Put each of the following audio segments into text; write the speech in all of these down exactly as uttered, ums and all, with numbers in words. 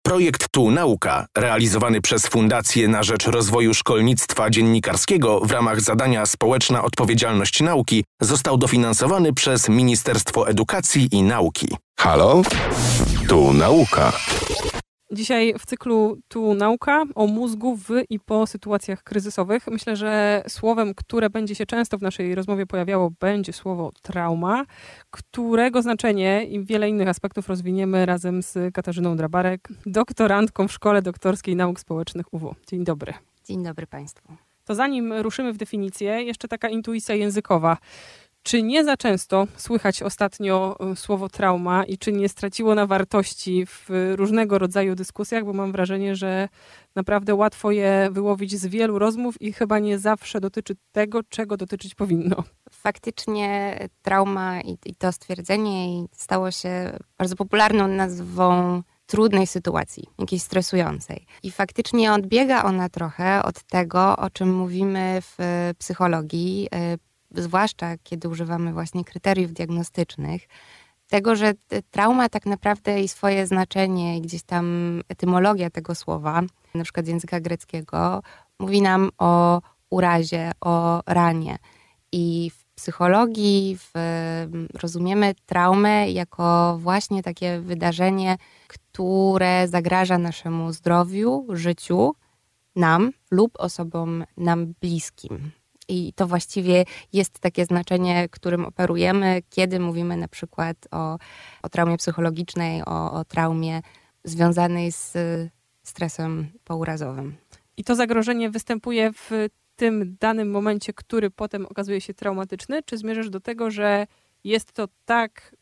Projekt Tu Nauka, realizowany przez Fundację na rzecz Rozwoju Szkolnictwa Dziennikarskiego w ramach zadania Społeczna Odpowiedzialność Nauki, został dofinansowany przez Ministerstwo Edukacji i Nauki. Halo? Tu Nauka. Dzisiaj w cyklu Tu Nauka o mózgu w i po sytuacjach kryzysowych. Myślę, że słowem, które będzie się często w naszej rozmowie pojawiało, będzie słowo trauma, którego znaczenie i wiele innych aspektów rozwiniemy razem z Katarzyną Drabarek, doktorantką w Szkole Doktorskiej Nauk Społecznych U W. Dzień dobry. Dzień dobry Państwu. To zanim ruszymy w definicję, jeszcze taka intuicja językowa. Czy nie za często słychać ostatnio słowo trauma i czy nie straciło na wartości w różnego rodzaju dyskusjach, bo mam wrażenie, że naprawdę łatwo je wyłowić z wielu rozmów i chyba nie zawsze dotyczy tego, czego dotyczyć powinno. Faktycznie trauma i, i to stwierdzenie stało się bardzo popularną nazwą trudnej sytuacji, jakiejś stresującej. I faktycznie odbiega ona trochę od tego, o czym mówimy w psychologii, zwłaszcza kiedy używamy właśnie kryteriów diagnostycznych, tego, że trauma tak naprawdę i swoje znaczenie i gdzieś tam etymologia tego słowa, na przykład z języka greckiego, mówi nam o urazie, o ranie. I w psychologii w, rozumiemy traumę jako właśnie takie wydarzenie, które zagraża naszemu zdrowiu, życiu, nam lub osobom nam bliskim. I to właściwie jest takie znaczenie, którym operujemy, kiedy mówimy na przykład o, o traumie psychologicznej, o, o traumie związanej z stresem pourazowym. I to zagrożenie występuje w tym danym momencie, który potem okazuje się traumatyczny? Czy zmierzasz do tego, że jest to tak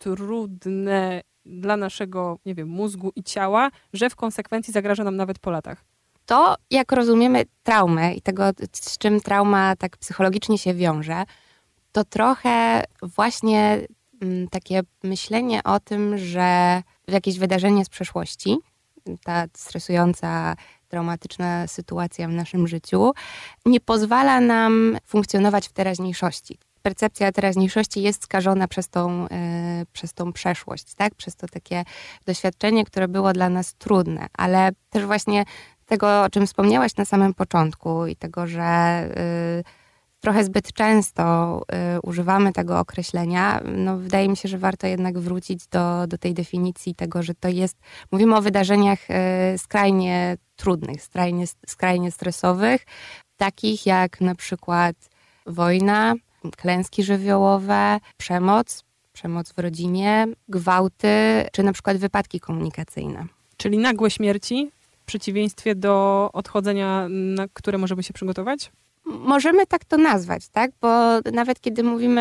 trudne dla naszego, nie wiem, mózgu i ciała, że w konsekwencji zagraża nam nawet po latach? To, jak rozumiemy traumę i tego, z czym trauma tak psychologicznie się wiąże, to trochę właśnie m, takie myślenie o tym, że jakieś wydarzenie z przeszłości, ta stresująca, traumatyczna sytuacja w naszym życiu, nie pozwala nam funkcjonować w teraźniejszości. Percepcja teraźniejszości jest skażona przez tą, yy, przez tą przeszłość, tak? Przez to takie doświadczenie, które było dla nas trudne, ale też właśnie tego, o czym wspomniałaś na samym początku i tego, że y, trochę zbyt często y, używamy tego określenia, no wydaje mi się, że warto jednak wrócić do, do tej definicji tego, że to jest, mówimy o wydarzeniach y, skrajnie trudnych, skrajnie, skrajnie stresowych, takich jak na przykład wojna, klęski żywiołowe, przemoc, przemoc w rodzinie, gwałty, czy na przykład wypadki komunikacyjne. Czyli nagłe śmierci? W przeciwieństwie do odchodzenia, na które możemy się przygotować? Możemy tak to nazwać, tak? Bo nawet kiedy mówimy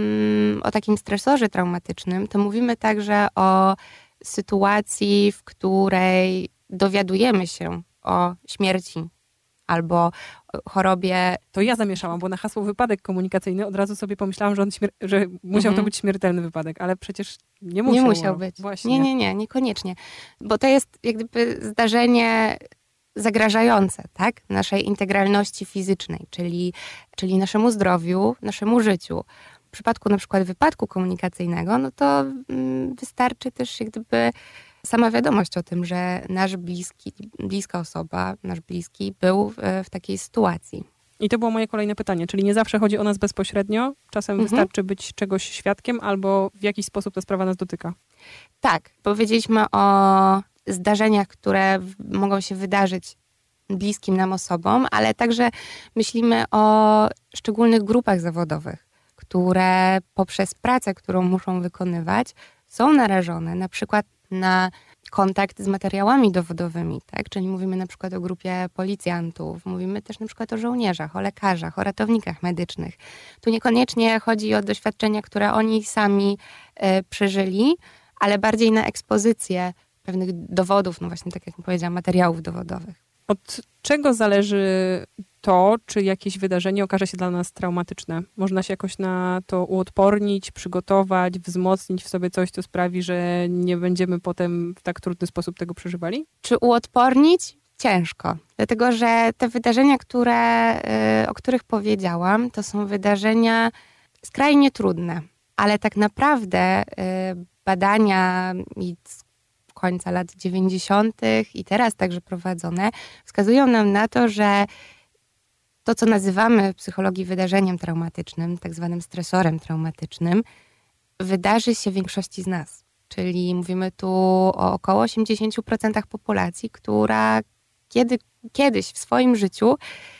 mm, o takim stresorze traumatycznym, to mówimy także o sytuacji, w której dowiadujemy się o śmierci albo chorobie. To ja zamieszałam, bo na hasło wypadek komunikacyjny od razu sobie pomyślałam, że, on śmier- że musiał mhm. to być śmiertelny wypadek, ale przecież nie musiał. Nie musiał być. Właśnie. Nie, nie, nie, niekoniecznie. Bo to jest jak gdyby zdarzenie zagrażające, tak? Naszej integralności fizycznej, czyli, czyli naszemu zdrowiu, naszemu życiu. W przypadku na przykład wypadku komunikacyjnego, no to mm, wystarczy też jak gdyby sama wiadomość o tym, że nasz bliski, bliska osoba, nasz bliski był w, w takiej sytuacji. I to było moje kolejne pytanie, czyli nie zawsze chodzi o nas bezpośrednio, czasem mhm. wystarczy być czegoś świadkiem albo w jakiś sposób ta sprawa nas dotyka. Tak, powiedzieliśmy o zdarzeniach, które w, mogą się wydarzyć bliskim nam osobom, ale także myślimy o szczególnych grupach zawodowych, które poprzez pracę, którą muszą wykonywać, są narażone na przykład na kontakt z materiałami dowodowymi, tak? Czyli mówimy na przykład o grupie policjantów, mówimy też na przykład o żołnierzach, o lekarzach, o ratownikach medycznych. Tu niekoniecznie chodzi o doświadczenia, które oni sami y, przeżyli, ale bardziej na ekspozycję pewnych dowodów, no właśnie tak jak powiedziałam, materiałów dowodowych. Od czego zależy to, czy jakieś wydarzenie okaże się dla nas traumatyczne? Można się jakoś na to uodpornić, przygotować, wzmocnić w sobie coś, co sprawi, że nie będziemy potem w tak trudny sposób tego przeżywali? Czy uodpornić? Ciężko. Dlatego, że te wydarzenia, które, o których powiedziałam, to są wydarzenia skrajnie trudne. Ale tak naprawdę badania i końca lat dziewięćdziesiątych i teraz także prowadzone, wskazują nam na to, że to, co nazywamy w psychologii wydarzeniem traumatycznym, tak zwanym stresorem traumatycznym, wydarzy się w większości z nas. Czyli mówimy tu o około osiemdziesiąt procent populacji, która kiedy, kiedyś w swoim życiu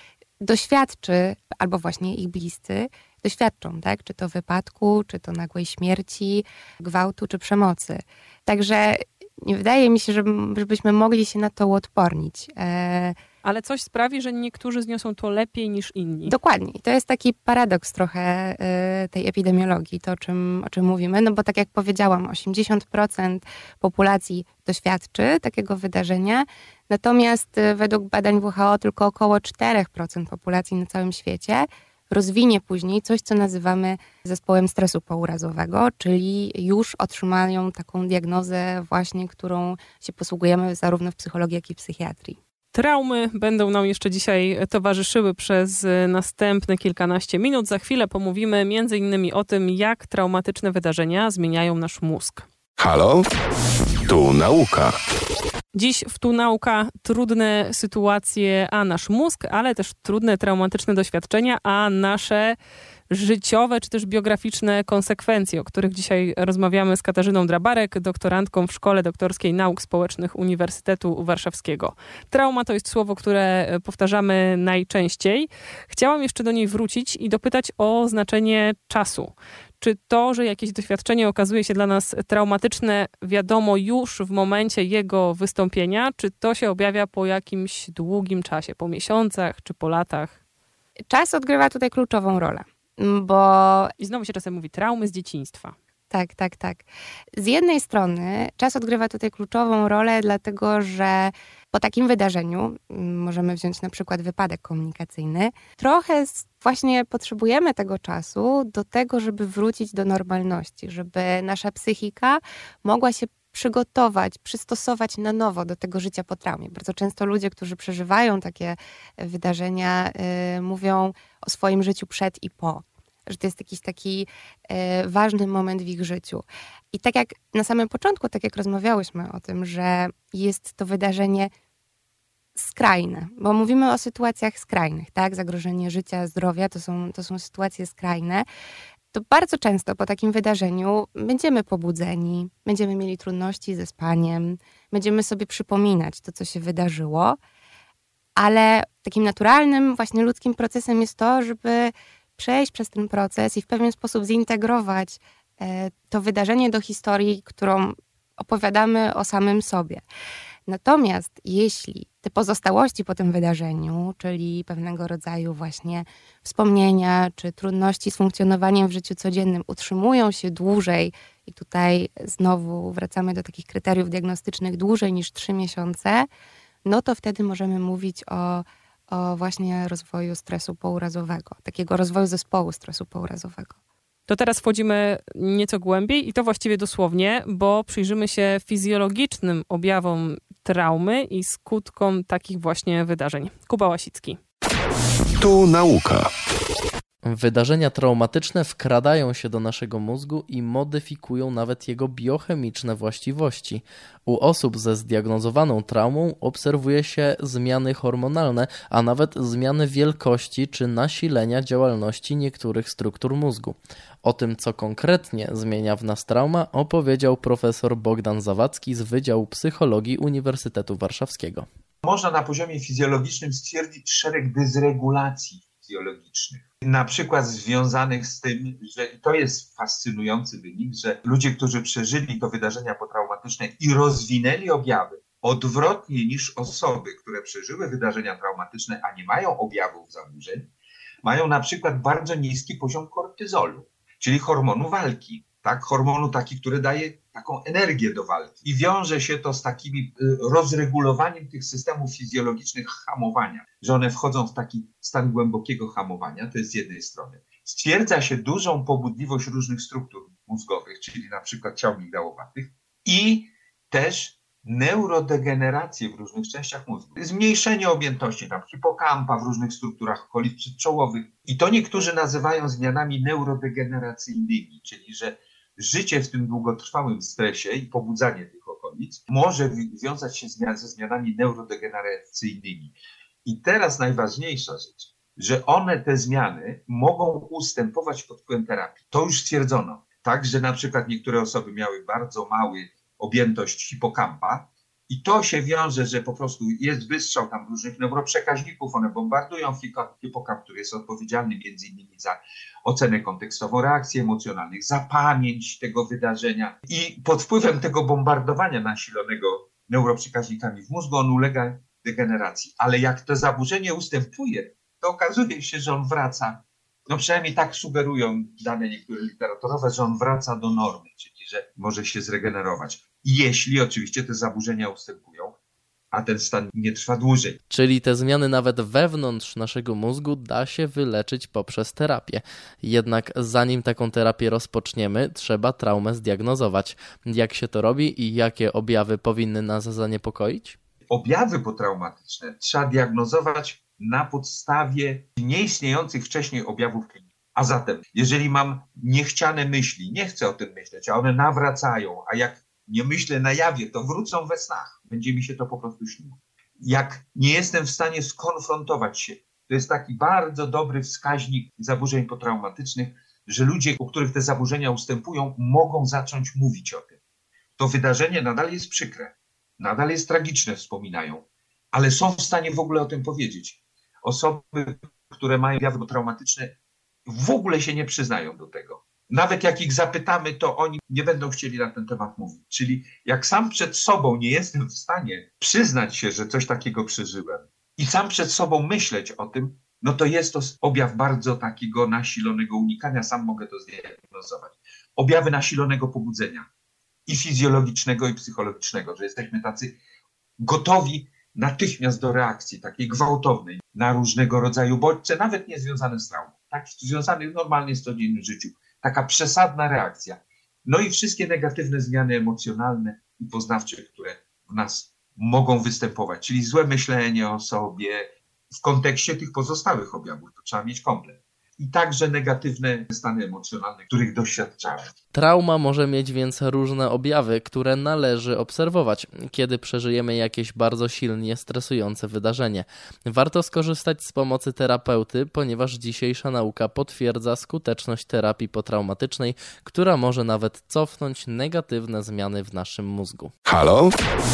doświadczy, albo właśnie ich bliscy doświadczą, tak? Czy to wypadku, czy to nagłej śmierci, gwałtu, czy przemocy. Także nie wydaje mi się, żebyśmy mogli się na to uodpornić. E... Ale coś sprawi, że niektórzy zniosą to lepiej niż inni. Dokładnie. I to jest taki paradoks trochę y, tej epidemiologii, to o czym, o czym mówimy. No bo tak jak powiedziałam, osiemdziesiąt procent populacji doświadczy takiego wydarzenia, natomiast y, według badań W H O tylko około cztery procent populacji na całym świecie rozwinie później coś, co nazywamy zespołem stresu pourazowego, czyli już otrzymają taką diagnozę właśnie, którą się posługujemy zarówno w psychologii, jak i w psychiatrii. Traumy będą nam jeszcze dzisiaj towarzyszyły przez następne kilkanaście minut. Za chwilę pomówimy między innymi o tym, jak traumatyczne wydarzenia zmieniają nasz mózg. Halo? Tu nauka. Dziś w Tu Nauka trudne sytuacje, a nasz mózg, ale też trudne, traumatyczne doświadczenia, a nasze życiowe czy też biograficzne konsekwencje, o których dzisiaj rozmawiamy z Katarzyną Drabarek, doktorantką w Szkole Doktorskiej Nauk Społecznych Uniwersytetu Warszawskiego. Trauma to jest słowo, które powtarzamy najczęściej. Chciałam jeszcze do niej wrócić i dopytać o znaczenie czasu. Czy to, że jakieś doświadczenie okazuje się dla nas traumatyczne, wiadomo już w momencie jego wystąpienia, czy to się objawia po jakimś długim czasie, po miesiącach czy po latach? Czas odgrywa tutaj kluczową rolę, bo... I znowu się czasem mówi traumy z dzieciństwa. Tak, tak, tak. Z jednej strony czas odgrywa tutaj kluczową rolę, dlatego że po takim wydarzeniu, możemy wziąć na przykład wypadek komunikacyjny, trochę właśnie potrzebujemy tego czasu do tego, żeby wrócić do normalności, żeby nasza psychika mogła się przygotować, przystosować na nowo do tego życia po traumie. Bardzo często ludzie, którzy przeżywają takie wydarzenia, yy, mówią o swoim życiu przed i po. Że to jest jakiś taki e, ważny moment w ich życiu. I tak jak na samym początku, tak jak rozmawiałyśmy o tym, że jest to wydarzenie skrajne, bo mówimy o sytuacjach skrajnych, tak? Zagrożenie życia, zdrowia to są, to są sytuacje skrajne. To bardzo często po takim wydarzeniu będziemy pobudzeni, będziemy mieli trudności ze spaniem, będziemy sobie przypominać to, co się wydarzyło, ale takim naturalnym, właśnie ludzkim procesem jest to, żeby przejść przez ten proces i w pewien sposób zintegrować e, to wydarzenie do historii, którą opowiadamy o samym sobie. Natomiast jeśli te pozostałości po tym wydarzeniu, czyli pewnego rodzaju właśnie wspomnienia czy trudności z funkcjonowaniem w życiu codziennym utrzymują się dłużej i tutaj znowu wracamy do takich kryteriów diagnostycznych dłużej niż trzy miesiące, no to wtedy możemy mówić o o właśnie rozwoju stresu pourazowego, takiego rozwoju zespołu stresu pourazowego. To teraz wchodzimy nieco głębiej i to właściwie dosłownie, bo przyjrzymy się fizjologicznym objawom traumy i skutkom takich właśnie wydarzeń. Kuba Łasicki. Tu nauka. Wydarzenia traumatyczne wkradają się do naszego mózgu i modyfikują nawet jego biochemiczne właściwości. U osób ze zdiagnozowaną traumą obserwuje się zmiany hormonalne, a nawet zmiany wielkości czy nasilenia działalności niektórych struktur mózgu. O tym, co konkretnie zmienia w nas trauma, opowiedział profesor Bogdan Zawadzki z Wydziału Psychologii Uniwersytetu Warszawskiego. Można na poziomie fizjologicznym stwierdzić szereg dysregulacji fizjologicznych. Na przykład związanych z tym, że to jest fascynujący wynik, że ludzie, którzy przeżyli to wydarzenia potraumatyczne i rozwinęli objawy odwrotnie niż osoby, które przeżyły wydarzenia traumatyczne, a nie mają objawów zaburzeń, mają na przykład bardzo niski poziom kortyzolu, czyli hormonu walki. Tak, hormonu taki, który daje taką energię do walki. I wiąże się to z takim rozregulowaniem tych systemów fizjologicznych hamowania, że one wchodzą w taki stan głębokiego hamowania, to jest z jednej strony. Stwierdza się dużą pobudliwość różnych struktur mózgowych, czyli na przyczółek ciał migdałowatych i też neurodegenerację w różnych częściach mózgu. Zmniejszenie objętości, tam hipokampa w różnych strukturach okolic przedczołowych. I to niektórzy nazywają zmianami neurodegeneracyjnymi, czyli że życie w tym długotrwałym stresie i pobudzanie tych okolic okolic, może wiązać się ze zmianami neurodegeneracyjnymi. I teraz najważniejsza rzecz, że one, te zmiany, mogą ustępować pod wpływem terapii. To już stwierdzono. Tak, że na przykład niektóre osoby miały bardzo mały objętość hipokampa i to się wiąże, że po prostu jest wystrzał tam różnych neuroprzekaźników, one bombardują hipokamp, który jest odpowiedzialny między innymi za ocenę kontekstową reakcji emocjonalnych, za pamięć tego wydarzenia i pod wpływem tego bombardowania nasilonego neuroprzekaźnikami w mózgu on ulega degeneracji. Ale jak to zaburzenie ustępuje, to okazuje się, że on wraca, no przynajmniej tak sugerują dane niektóre literaturowe, że on wraca do normy, czyli że może się zregenerować. Jeśli oczywiście te zaburzenia ustępują, a ten stan nie trwa dłużej. Czyli te zmiany nawet wewnątrz naszego mózgu da się wyleczyć poprzez terapię. Jednak zanim taką terapię rozpoczniemy, trzeba traumę zdiagnozować. Jak się to robi i jakie objawy powinny nas zaniepokoić? Objawy potraumatyczne trzeba diagnozować na podstawie nieistniejących wcześniej objawów klinicznych. A zatem, jeżeli mam niechciane myśli, nie chcę o tym myśleć, a one nawracają, a jak nie myślę na jawie, to wrócą we snach. Będzie mi się to po prostu śniło. Jak nie jestem w stanie skonfrontować się, to jest taki bardzo dobry wskaźnik zaburzeń potraumatycznych, że ludzie, u których te zaburzenia ustępują, mogą zacząć mówić o tym. To wydarzenie nadal jest przykre, nadal jest tragiczne, wspominają, ale są w stanie w ogóle o tym powiedzieć. Osoby, które mają objawy potraumatyczne, w ogóle się nie przyznają do tego. Nawet jak ich zapytamy, to oni nie będą chcieli na ten temat mówić. Czyli jak sam przed sobą nie jestem w stanie przyznać się, że coś takiego przeżyłem i sam przed sobą myśleć o tym, no to jest to objaw bardzo takiego nasilonego unikania. Sam mogę to zdiagnozować. Objawy nasilonego pobudzenia i fizjologicznego, i psychologicznego, że jesteśmy tacy gotowi natychmiast do reakcji takiej gwałtownej na różnego rodzaju bodźce, nawet nie związane z traumą, tak związane normalnie z codziennym życiu. Taka przesadna reakcja. No i wszystkie negatywne zmiany emocjonalne i poznawcze, które w nas mogą występować, czyli złe myślenie o sobie w kontekście tych pozostałych objawów, to trzeba mieć komplet. I także negatywne stany emocjonalne, których doświadczałem. Trauma może mieć więc różne objawy, które należy obserwować, kiedy przeżyjemy jakieś bardzo silnie stresujące wydarzenie. Warto skorzystać z pomocy terapeuty, ponieważ dzisiejsza nauka potwierdza skuteczność terapii potraumatycznej, która może nawet cofnąć negatywne zmiany w naszym mózgu. Halo?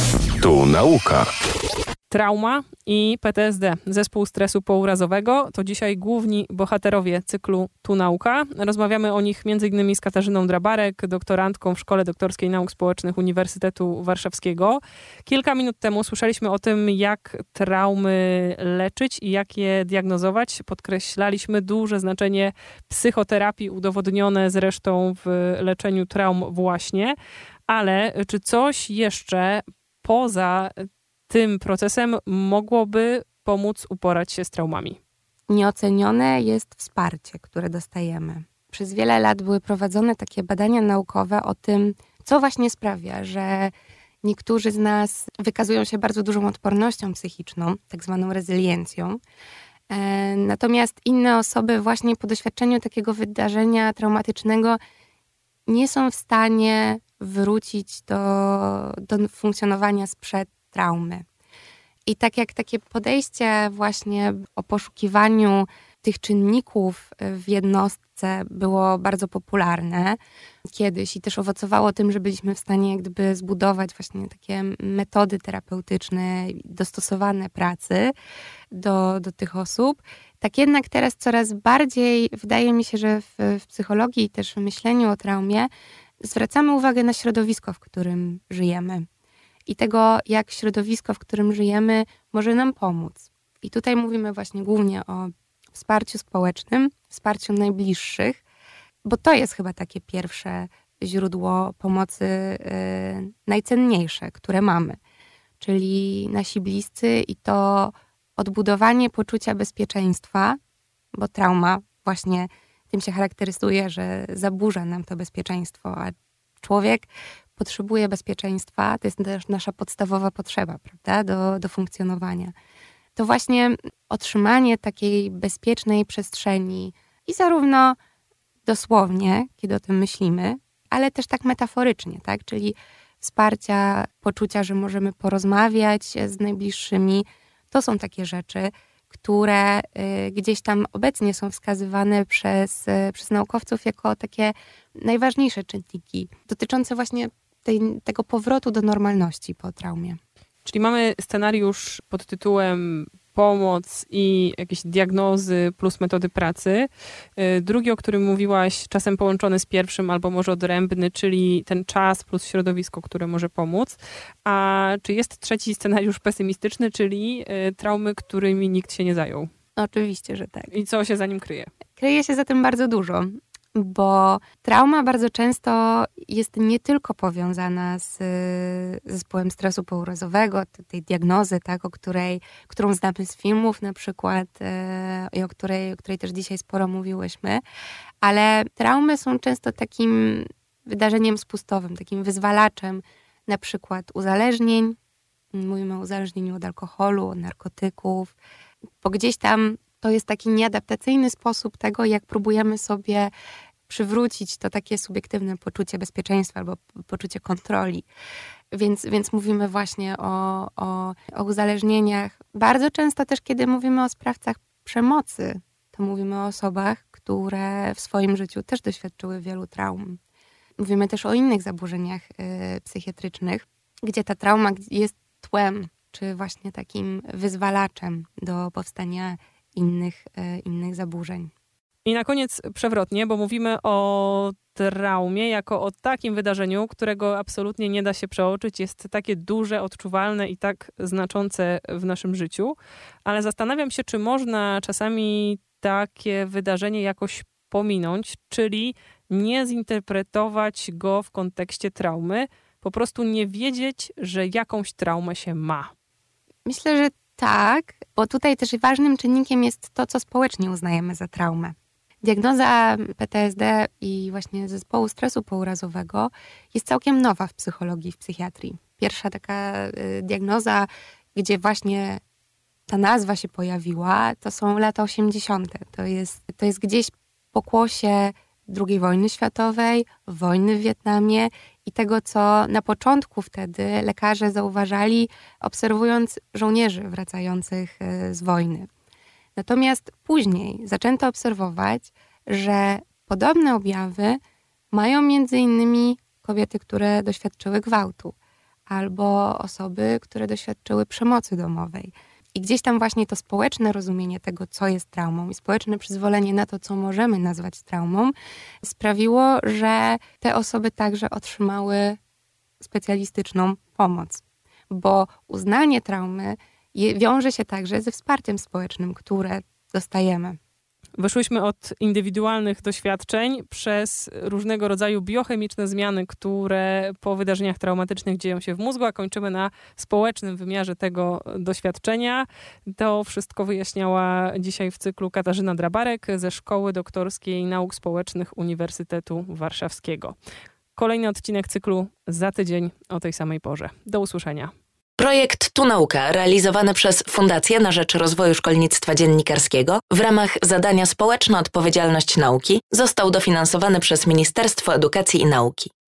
Tu nauka. Trauma i P T S D, zespół stresu pourazowego, to dzisiaj główni bohaterowie cyklu Tu Nauka. Rozmawiamy o nich między innymi z Katarzyną Drabarek, doktorantką w Szkole Doktorskiej Nauk Społecznych Uniwersytetu Warszawskiego. Kilka minut temu słyszeliśmy o tym, jak traumy leczyć i jak je diagnozować. Podkreślaliśmy duże znaczenie psychoterapii, udowodnione zresztą w leczeniu traum właśnie. Ale czy coś jeszcze poza tym procesem mogłoby pomóc uporać się z traumami? Nieocenione jest wsparcie, które dostajemy. Przez wiele lat były prowadzone takie badania naukowe o tym, co właśnie sprawia, że niektórzy z nas wykazują się bardzo dużą odpornością psychiczną, tak zwaną rezyliencją. Natomiast inne osoby właśnie po doświadczeniu takiego wydarzenia traumatycznego nie są w stanie wrócić do, do funkcjonowania sprzed traumy. I tak jak takie podejście właśnie o poszukiwaniu tych czynników w jednostce było bardzo popularne kiedyś i też owocowało tym, że byliśmy w stanie jak gdyby zbudować właśnie takie metody terapeutyczne, dostosowane pracy do, do tych osób, tak jednak teraz coraz bardziej wydaje mi się, że w, w psychologii i też w myśleniu o traumie zwracamy uwagę na środowisko, w którym żyjemy. I tego, jak środowisko, w którym żyjemy, może nam pomóc. I tutaj mówimy właśnie głównie o wsparciu społecznym, wsparciu najbliższych, bo to jest chyba takie pierwsze źródło pomocy yy, najcenniejsze, które mamy. Czyli nasi bliscy i to odbudowanie poczucia bezpieczeństwa, bo trauma właśnie tym się charakteryzuje, że zaburza nam to bezpieczeństwo, a człowiek potrzebuje bezpieczeństwa, to jest też nasza podstawowa potrzeba, prawda, do, do funkcjonowania. To właśnie otrzymanie takiej bezpiecznej przestrzeni i zarówno dosłownie, kiedy o tym myślimy, ale też tak metaforycznie, tak, czyli wsparcia, poczucia, że możemy porozmawiać z najbliższymi. To są takie rzeczy, które gdzieś tam obecnie są wskazywane przez, przez naukowców jako takie najważniejsze czynniki dotyczące właśnie tej, tego powrotu do normalności po traumie. Czyli mamy scenariusz pod tytułem pomoc i jakieś diagnozy plus metody pracy. Drugi, o którym mówiłaś, czasem połączony z pierwszym albo może odrębny, czyli ten czas plus środowisko, które może pomóc. A czy jest trzeci scenariusz pesymistyczny, czyli traumy, którymi nikt się nie zajął? Oczywiście, że tak. I co się za nim kryje? Kryje się za tym bardzo dużo, bo trauma bardzo często jest nie tylko powiązana z zespołem stresu pourazowego, tej diagnozy, tak, o której, którą znamy z filmów na przykład e, i o której, o której też dzisiaj sporo mówiłyśmy, ale traumy są często takim wydarzeniem spustowym, takim wyzwalaczem na przykład uzależnień. Mówimy o uzależnieniu od alkoholu, od narkotyków, bo gdzieś tam to jest taki nieadaptacyjny sposób tego, jak próbujemy sobie przywrócić to takie subiektywne poczucie bezpieczeństwa albo poczucie kontroli. Więc, więc mówimy właśnie o, o, o uzależnieniach. Bardzo często też, kiedy mówimy o sprawcach przemocy, to mówimy o osobach, które w swoim życiu też doświadczyły wielu traum. Mówimy też o innych zaburzeniach y, psychiatrycznych, gdzie ta trauma jest tłem, czy właśnie takim wyzwalaczem do powstania innych, y, innych zaburzeń. I na koniec przewrotnie, bo mówimy o traumie jako o takim wydarzeniu, którego absolutnie nie da się przeoczyć. Jest takie duże, odczuwalne i tak znaczące w naszym życiu. Ale zastanawiam się, czy można czasami takie wydarzenie jakoś pominąć, czyli nie zinterpretować go w kontekście traumy, po prostu nie wiedzieć, że jakąś traumę się ma. Myślę, że tak, bo tutaj też ważnym czynnikiem jest to, co społecznie uznajemy za traumę. Diagnoza P T S D i właśnie zespołu stresu pourazowego jest całkiem nowa w psychologii, w psychiatrii. Pierwsza taka y, diagnoza, gdzie właśnie ta nazwa się pojawiła, to są lata osiemdziesiąte. To jest, to jest gdzieś pokłosie drugiej wojny światowej, wojny w Wietnamie i tego, co na początku wtedy lekarze zauważali, obserwując żołnierzy wracających z wojny. Natomiast później zaczęto obserwować, że podobne objawy mają między innymi kobiety, które doświadczyły gwałtu albo osoby, które doświadczyły przemocy domowej. I gdzieś tam właśnie to społeczne rozumienie tego, co jest traumą i społeczne przyzwolenie na to, co możemy nazwać traumą, sprawiło, że te osoby także otrzymały specjalistyczną pomoc. Bo uznanie traumy wiąże się także ze wsparciem społecznym, które dostajemy. Wyszłyśmy od indywidualnych doświadczeń przez różnego rodzaju biochemiczne zmiany, które po wydarzeniach traumatycznych dzieją się w mózgu, a kończymy na społecznym wymiarze tego doświadczenia. To wszystko wyjaśniała dzisiaj w cyklu Katarzyna Drabarek ze Szkoły Doktorskiej Nauk Społecznych Uniwersytetu Warszawskiego. Kolejny odcinek cyklu za tydzień o tej samej porze. Do usłyszenia. Projekt Tu Nauka, realizowany przez Fundację na rzecz Rozwoju Szkolnictwa Dziennikarskiego w ramach zadania Społeczna Odpowiedzialność Nauki, został dofinansowany przez Ministerstwo Edukacji i Nauki.